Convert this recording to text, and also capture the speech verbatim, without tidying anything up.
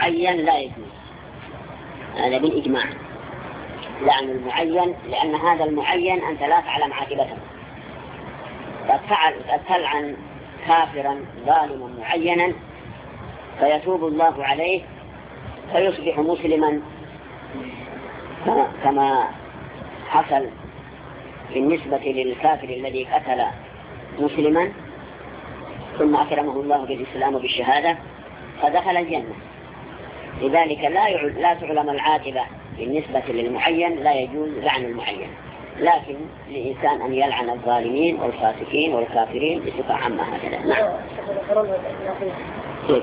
المعين لا يجوز، هذا بالإجماع. لعن المعين لأن هذا المعين أنت لا تعلم عاقبته. قد تلعن كافرا ظالما معينا فيتوب الله عليه فيصبح مسلما كما حصل بالنسبة للكافر الذي قتل مسلما ثم أكرمه الله بالإسلام وبالشهادة فدخل الجنة. لذلك لا لا تعلم العاقبة بالنسبة للمعين، لا يجوز لعن المعين، لكن لإنسان أن يلعن الظالمين والفاسقين والكافرين بصفة عامة هكذا. نعم.